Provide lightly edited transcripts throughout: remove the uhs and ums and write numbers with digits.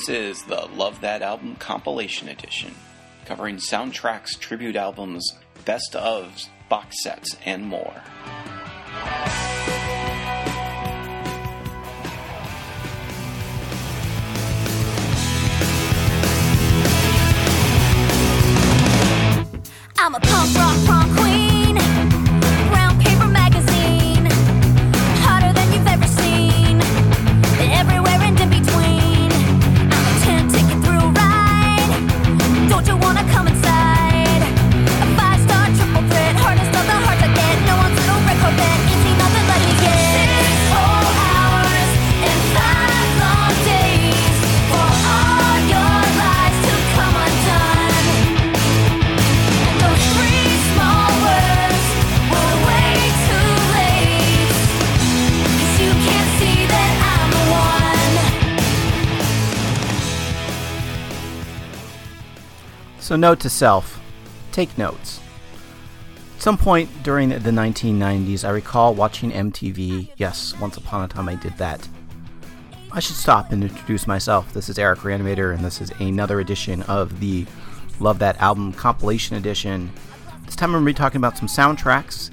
This is the Love That Album Compilation Edition, covering soundtracks, tribute albums, best ofs, box sets, and more. I'm a punk rock prom queen, brown paper magazine, hotter than you've ever seen, everywhere and in between. I'm a 10-ticket through ride, don't you wanna come inside? A 5-star triple threat, hardest of the hard to get, no one's little red carpet, easy nothing but to get. 6 whole hours and 5 long days for all your lies to come undone. So note to self, take notes. At some point during the 1990s, I recall watching MTV. Yes, once upon a time I did that. I should stop and introduce myself. This is Eric Reanimator, and this is another edition of the Love That Album Compilation Edition. This time I'm going to be talking about some soundtracks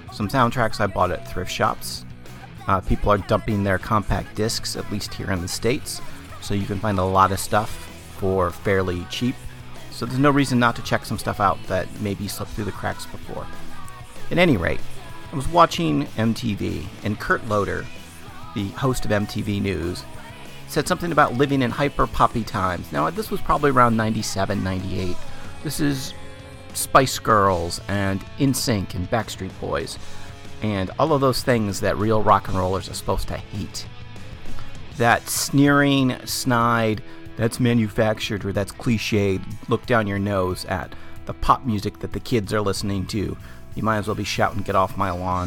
I bought at thrift shops. People are dumping their compact discs, at least here in the States, so you can find a lot of stuff for fairly cheap. So there's no reason not to check some stuff out that maybe slipped through the cracks before. At any rate, I was watching MTV, and Kurt Loder, the host of MTV News, said something about living in hyper-poppy times. Now, this was probably around 97, 98. This is Spice Girls and NSYNC and Backstreet Boys, and all of those things that real rock and rollers are supposed to hate. That sneering, snide, that's manufactured or that's cliched, look down your nose at the pop music that the kids are listening to. You might as well be shouting, "Get off my lawn."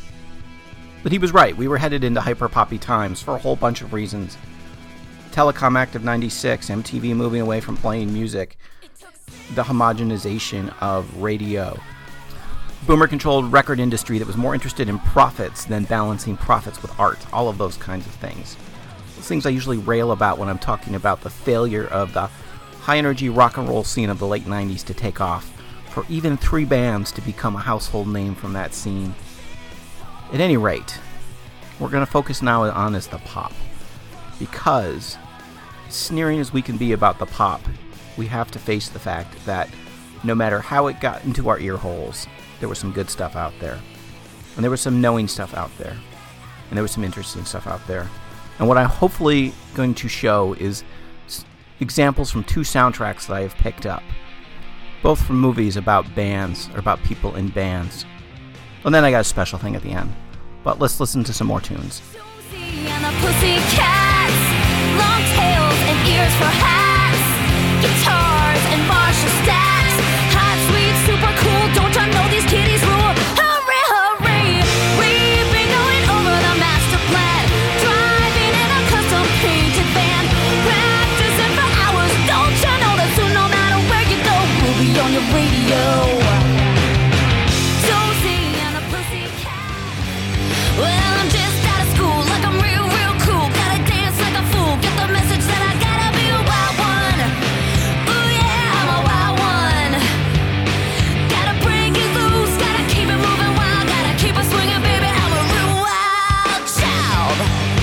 But he was right. We were headed into hyper-poppy times for a whole bunch of reasons. Telecom Act of 96, MTV moving away from playing music, the homogenization of radio, boomer-controlled record industry that was more interested in profits than balancing profits with art, all of those kinds of things. Those things I usually rail about when I'm talking about the failure of the high-energy rock and roll scene of the late 90s to take off, for even 3 bands to become a household name from that scene. At any rate, we're going to focus now on is the pop. Because, sneering as we can be about the pop, we have to face the fact that no matter how it got into our ear holes, there was some good stuff out there. And there was some knowing stuff out there. And there was some interesting stuff out there. And what I'm hopefully going to show is examples from 2 soundtracks that I have picked up. Both from movies about bands, or about people in bands. And then I got a special thing at the end. But let's listen to some more tunes. Josie and the Pussycats, long tails and ears for hats, guitars and Marshall stacks, hot, sweet, super cool, don't you know these kitties rule? Hurry, hurry, we've been going over the master plan, driving in a custom painted van, practicing for hours, don't you know that soon no matter where you go, we'll be on your radio. Josie and the Pussycats, well, I'm just out of school, like I'm real, real cool, gotta dance like a fool, get the message that I gotta be a wild one. Ooh yeah, I'm a wild one. Gotta break it loose, gotta keep it moving wild, gotta keep it swinging, baby, I'm a real wild child.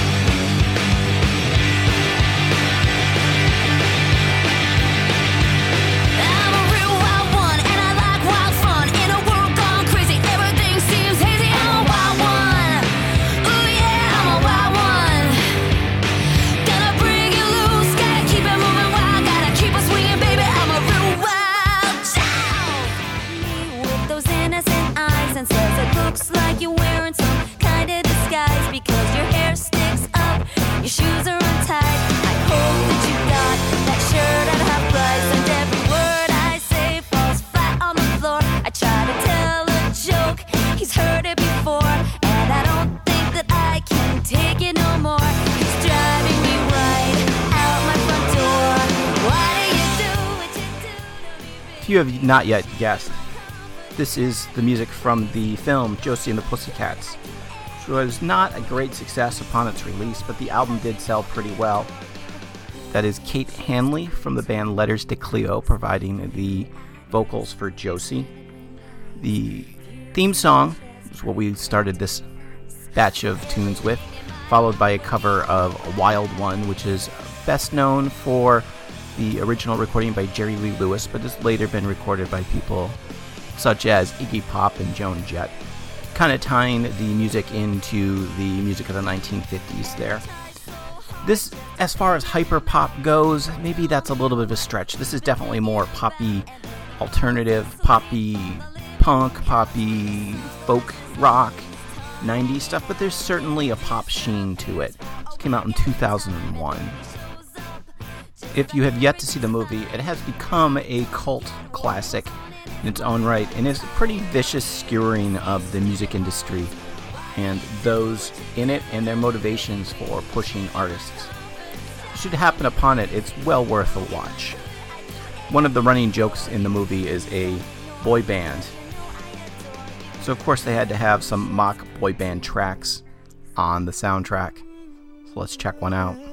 I'm a real wild one, and I like wild fun. In a world gone crazy, everything seems hazy, I'm a wild one. Ooh yeah, I'm a wild one. Gotta bring it loose, gotta keep it moving wild, gotta keep it swinging, baby, I'm a real wild child. Me with those innocent eyes and says it looks like you're wearing some kind of disguise because your hair sticks up, your shoes are untied. I hope that you got that shirt at half price and every word I say falls flat on the floor. I try to tell a joke, he's heard it before, and I don't think that I can take it no more. He's driving me right out my front door. Why do you do what you do to me? If you have not yet guessed, this is the music from the film Josie and the Pussycats, which was not a great success upon its release, but the album did sell pretty well. That is Kate Hanley from the band Letters to Cleo providing the vocals for Josie. The theme song is what we started this batch of tunes with, followed by a cover of A Wild One, which is best known for the original recording by Jerry Lee Lewis, but has later been recorded by people such as Iggy Pop and Joan Jett, kind of tying the music into the music of the 1950s there. This, as far as hyper pop goes, maybe that's a little bit of a stretch. This is definitely more poppy alternative, poppy punk, poppy folk rock, 90s stuff, but there's certainly a pop sheen to it. This came out in 2001. If you have yet to see the movie, it has become a cult classic in its own right, and is a pretty vicious skewering of the music industry and those in it and their motivations for pushing artists. Should you happen upon it, it's well worth a watch. One of the running jokes in the movie is a boy band. So of course they had to have some mock boy band tracks on the soundtrack. So let's check one out.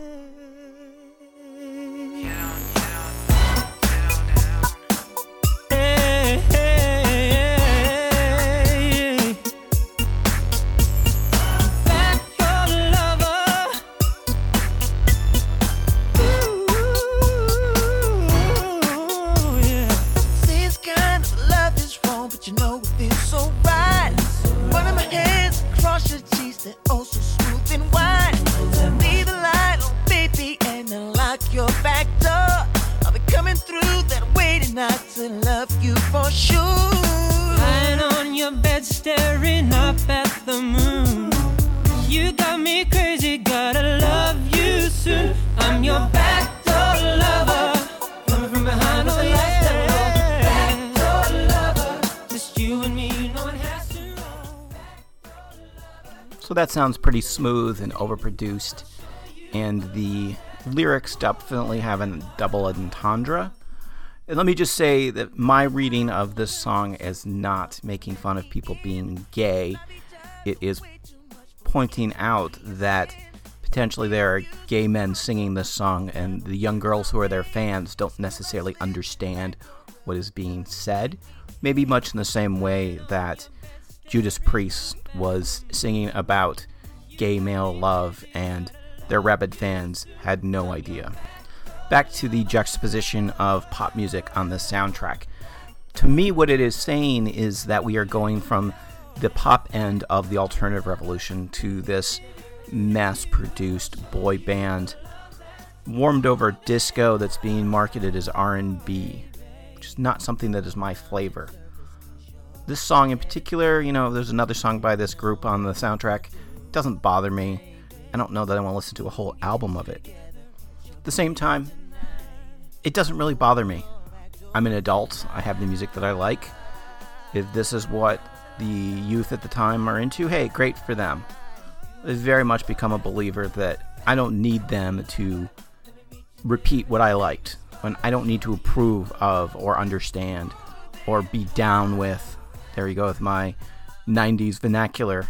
So that sounds pretty smooth and overproduced, and the lyrics definitely have a double entendre. And let me just say that my reading of this song is not making fun of people being gay. It is pointing out that potentially there are gay men singing this song, and the young girls who are their fans don't necessarily understand what is being said. Maybe much in the same way that Judas Priest was singing about gay male love, and their rabid fans had no idea. Back to the juxtaposition of pop music on the soundtrack. To me, what it is saying is that we are going from the pop end of the alternative revolution to this mass-produced boy band, warmed over disco that's being marketed as R&B, which is not something that is my flavor. This song in particular, there's another song by this group on the soundtrack. It doesn't bother me. I don't know that I want to listen to a whole album of it. At the same time, it doesn't really bother me. I'm an adult. I have the music that I like. If this is what the youth at the time are into, hey, great for them. I've very much become a believer that I don't need them to repeat what I liked. When I don't need to approve of or understand or be down with, there you go with my 90s vernacular,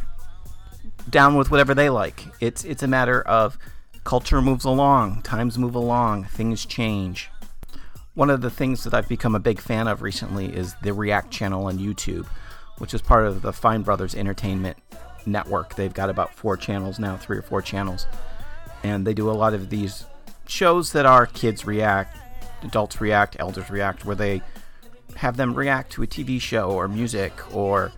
down with whatever they like. It's a matter of culture moves along, times move along, things change. One of the things that I've become a big fan of recently is the React channel on YouTube, which is part of the Fine Brothers Entertainment Network. They've got about 4 channels now, 3 or 4 channels, and they do a lot of these shows that are kids react, adults react, elders react, where they have them react to a TV show or music or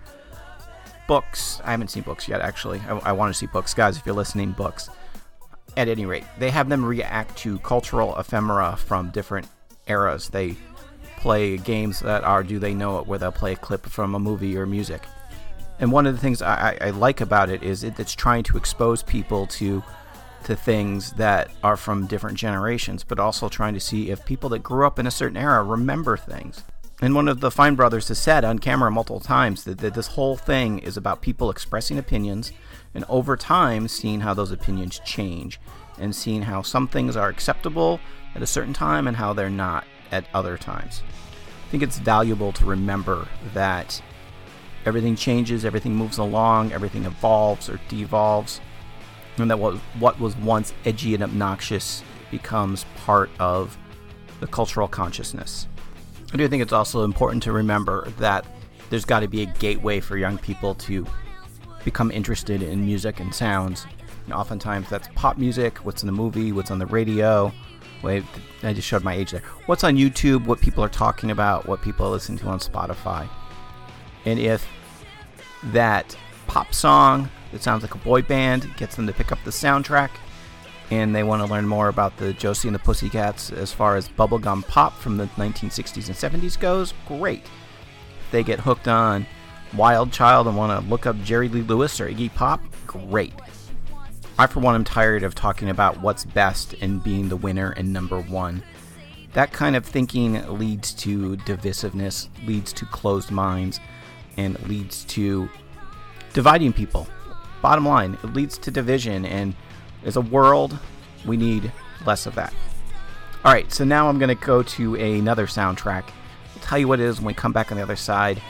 books. I haven't seen books yet, actually. I want to see books. Guys, if you're listening, books. At any rate, they have them react to cultural ephemera from different eras. They play games that are Do They Know It, where they'll play a clip from a movie or music. And one of the things I like about it is it's trying to expose people to things that are from different generations, but also trying to see if people that grew up in a certain era remember things. And one of the Fine Brothers has said on camera multiple times that this whole thing is about people expressing opinions, and over time seeing how those opinions change, and seeing how some things are acceptable at a certain time and how they're not at other times. I think it's valuable to remember that everything changes, everything moves along, everything evolves or devolves, and that what was once edgy and obnoxious becomes part of the cultural consciousness. I do think it's also important to remember that there's got to be a gateway for young people to become interested in music and sounds. And oftentimes that's pop music, what's in the movie, what's on the radio. Wait, I just showed my age there. What's on YouTube, what people are talking about, what people are listening to on Spotify. And if that pop song that sounds like a boy band gets them to pick up the soundtrack, and they want to learn more about the Josie and the Pussycats as far as bubblegum pop from the 1960s and 70s goes, great. If they get hooked on Wild Child and want to look up Jerry Lee Lewis or Iggy Pop, great. I, for one, am tired of talking about what's best and being the winner and number one. That kind of thinking leads to divisiveness, leads to closed minds, and leads to dividing people. Bottom line, it leads to division, and as a world, we need less of that. Alright, so now I'm going to go to another soundtrack. I'll tell you what it is when we come back on the other side.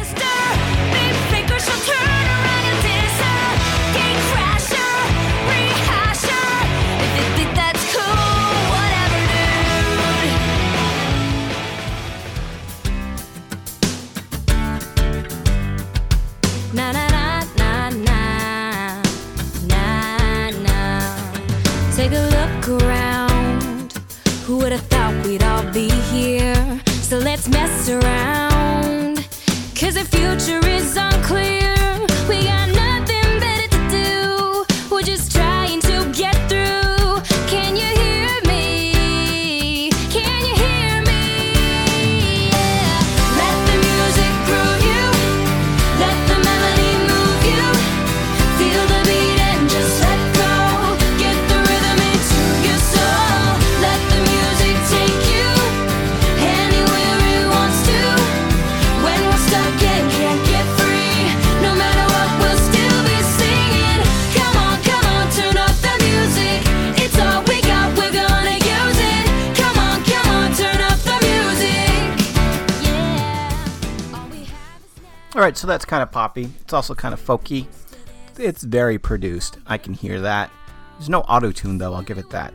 Take a look around. Who would have thought we'd all be here? So let's mess around. 'Cause the future is unclear. We got nothing better to do. We're just trying to get through. Can you hear me? Can you hear me? Yeah. Let the music groove you. Let the melody move you. Feel the beat and just let go. Alright, so that's kind of poppy. It's also kind of folky. It's very produced. I can hear that. There's no auto-tune, though. I'll give it that.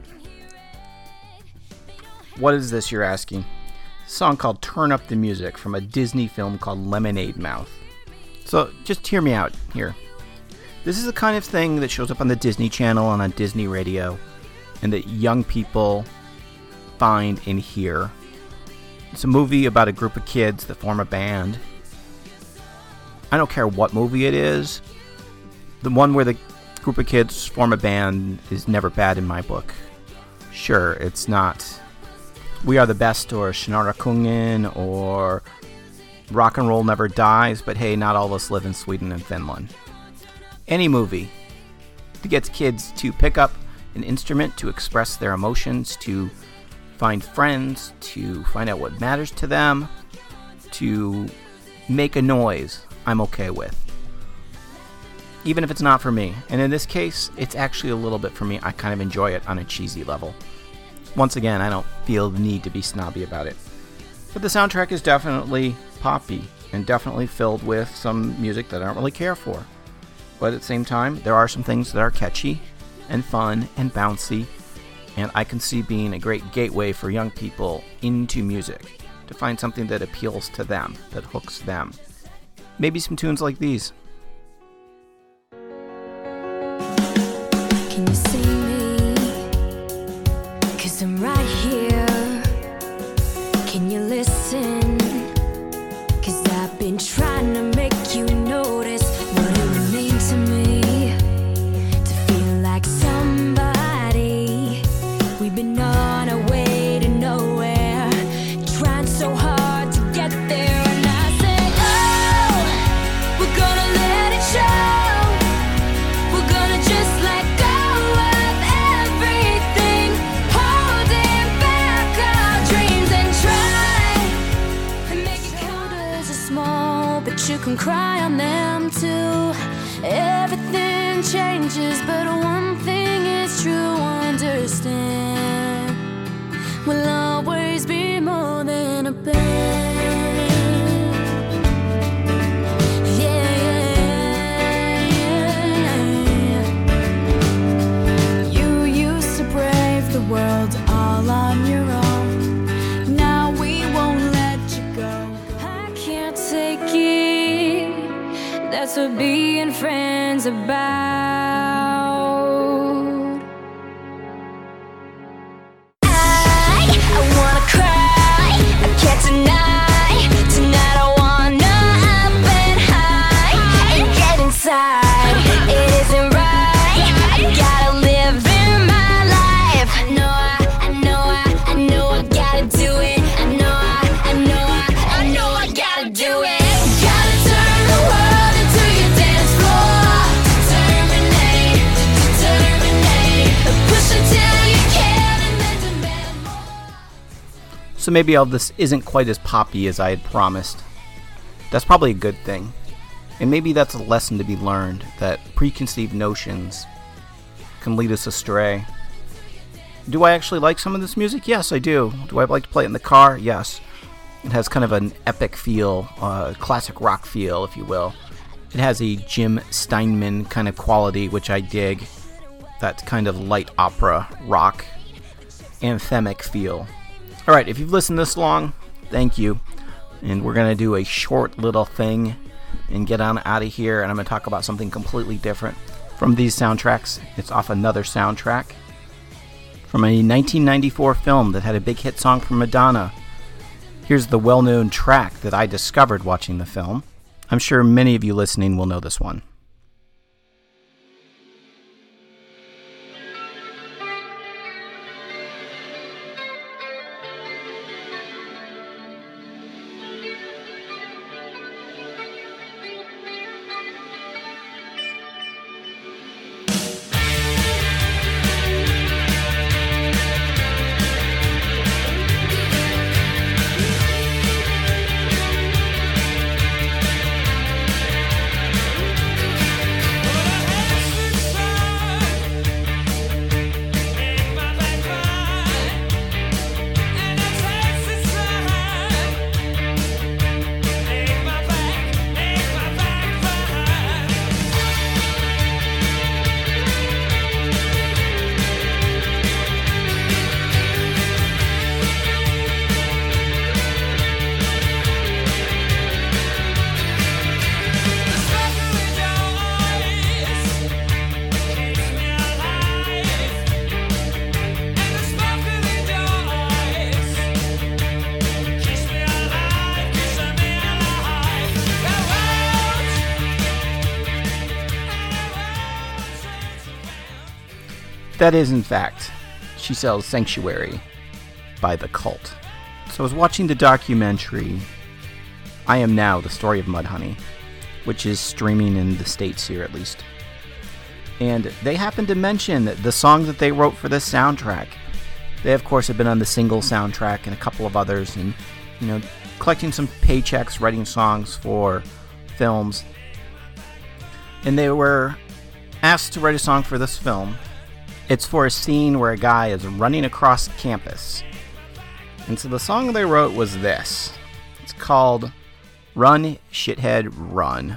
What is this, you're asking? A song called Turn Up the Music from a Disney film called Lemonade Mouth. So just hear me out here. This is the kind of thing that shows up on the Disney Channel and on Disney Radio, and that young people find and hear. It's a movie about a group of kids that form a band. I don't care what movie it is. The one where the group of kids form a band is never bad in my book. Sure, it's not We Are the Best or Shannara Kungen or Rock and Roll Never Dies, but hey, not all of us live in Sweden and Finland. Any movie that gets kids to pick up an instrument, to express their emotions, to find friends, to find out what matters to them, to make a noise, I'm okay with. Even if it's not for me. And in this case, it's actually a little bit for me. I kind of enjoy it on a cheesy level. Once again, I don't feel the need to be snobby about it. But the soundtrack is definitely poppy and definitely filled with some music that I don't really care for. But at the same time, there are some things that are catchy and fun and bouncy, and I can see being a great gateway for young people into music, to find something that appeals to them, that hooks them. Maybe some tunes like these. Can you see me? 'Cause I'm right here. Can you listen? 'Cause I've been trying to make you notice what it would mean to me to feel like somebody. We've been on our way to nowhere, trying so hard to get there. And I say, oh, we're gonna let it show. We're gonna just let go of everything, holding back our dreams and try and make it count. Shoulders are small, but you can cry on them too. Everything changes, but one thing is true. Understand, we'll always be more than a band. Yeah. You used to brave the world take it. That's what being friends about. I wanna cry, I can't deny. Tonight I wanna up and high and get inside. It isn't right, I gotta live in my life. I know I gotta do it. I know I gotta do it. Gotta turn the world into your dance floor. Terminate, push until you can and then demand more. So maybe all this isn't quite as poppy as I had promised. That's probably a good thing. And maybe that's a lesson to be learned, that preconceived notions can lead us astray. Do I actually like some of this music? Yes, I do. Do I like to play it in the car? Yes. It has kind of an epic feel, classic rock feel, if you will. It has a Jim Steinman kind of quality, which I dig. That kind of light opera, rock, anthemic feel. Alright, if you've listened this long, thank you. And we're going to do a short little thing and get on out of here. And I'm going to talk about something completely different from these soundtracks. It's off another soundtrack from a 1994 film that had a big hit song from Madonna. Here's the well-known track that I discovered watching the film. I'm sure many of you listening will know this one. That is, in fact, She Sells Sanctuary by The Cult. So I was watching the documentary I Am Now, The Story of Mudhoney, which is streaming in the States here at least. And they happened to mention the song that they wrote for this soundtrack. They, of course, have been on the single soundtrack and a couple of others and, you know, collecting some paychecks, writing songs for films. And they were asked to write a song for this film. It's for a scene where a guy is running across campus. And so the song they wrote was this. It's called Run, Shithead, Run.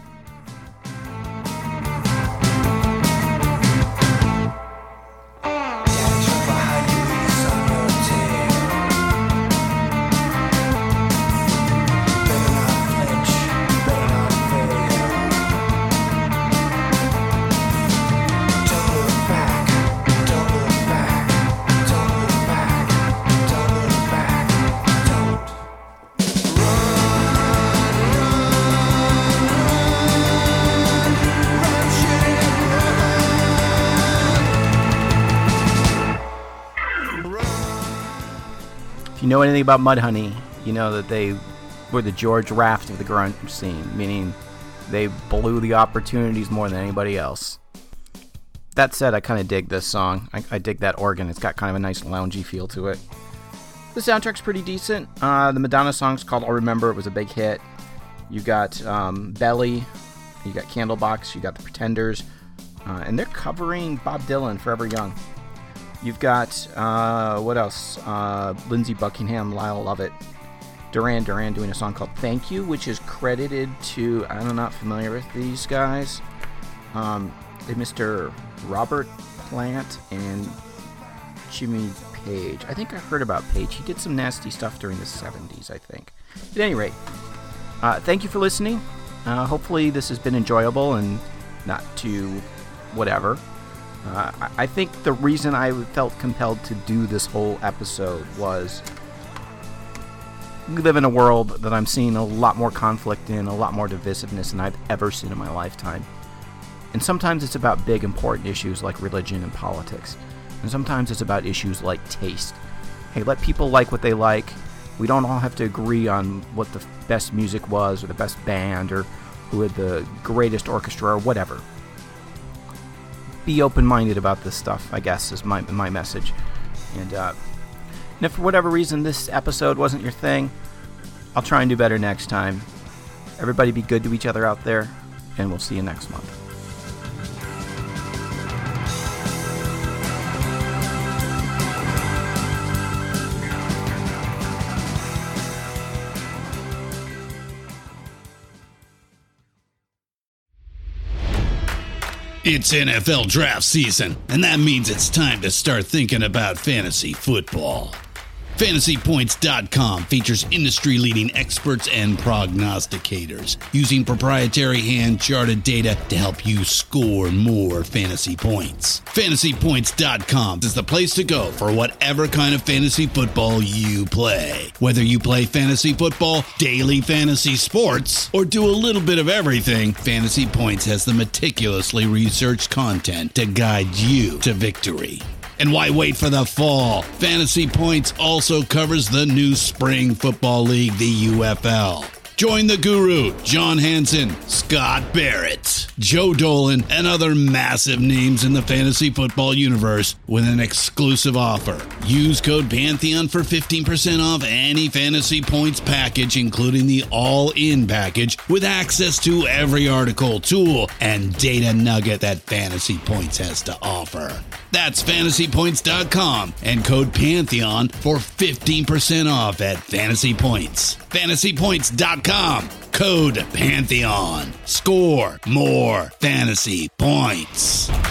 If you know anything about Mudhoney, you know that they were the George Raft of the grunge scene, meaning they blew the opportunities more than anybody else. That said, I kind of dig this song. I dig that organ. It's got kind of a nice loungy feel to it. The soundtrack's pretty decent. The Madonna song's called I'll Remember. It was a big hit. You got Belly. You got Candlebox. You got The Pretenders. And they're covering Bob Dylan, Forever Young. You've got, what else? Lindsey Buckingham, Lyle Lovett, Duran Duran doing a song called Thank You, which is credited to, I'm not familiar with these guys, Mr. Robert Plant and Jimmy Page. I think I heard about Page. He did some nasty stuff during the 70s, I think. At any rate, Thank you for listening. Hopefully this has been enjoyable and not too whatever. I think the reason I felt compelled to do this whole episode was we live in a world that I'm seeing a lot more conflict in, a lot more divisiveness than I've ever seen in my lifetime. And sometimes it's about big, important issues like religion and politics. And sometimes it's about issues like taste. Hey, let people like what they like. We don't all have to agree on what the best music was or the best band or who had the greatest orchestra or whatever. Be open-minded about this stuff, I guess, is my message. And if for whatever reason this episode wasn't your thing, I'll try and do better next time. Everybody be good to each other out there, and we'll see you next month. It's NFL draft season, and that means it's time to start thinking about fantasy football. FantasyPoints.com features industry-leading experts and prognosticators using proprietary hand-charted data to help you score more fantasy points. FantasyPoints.com is the place to go for whatever kind of fantasy football you play. Whether you play fantasy football, daily fantasy sports, or do a little bit of everything, Fantasy Points has the meticulously researched content to guide you to victory. And why wait for the fall? Fantasy Points also covers the new spring football league, the UFL. Join the guru, John Hansen, Scott Barrett, Joe Dolan, and other massive names in the fantasy football universe with an exclusive offer. Use code Pantheon for 15% off any Fantasy Points package, including the all-in package, with access to every article, tool, and data nugget that Fantasy Points has to offer. That's FantasyPoints.com and code Pantheon for 15% off at Fantasy Points. FantasyPoints.com, code Pantheon. Score more fantasy points.